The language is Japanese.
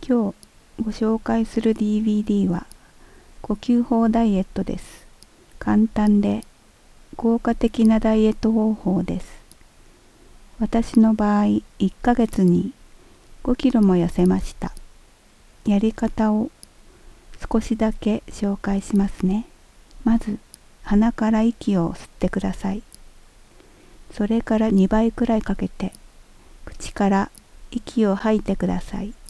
今日ご紹介する DVD は呼吸法ダイエットです。簡単で効果的なダイエット方法です。私の場合、1ヶ月に5キロも痩せました。やり方を少しだけ紹介しますね。まず、鼻から息を吸ってください。それから2倍くらいかけて、口から息を吐いてください。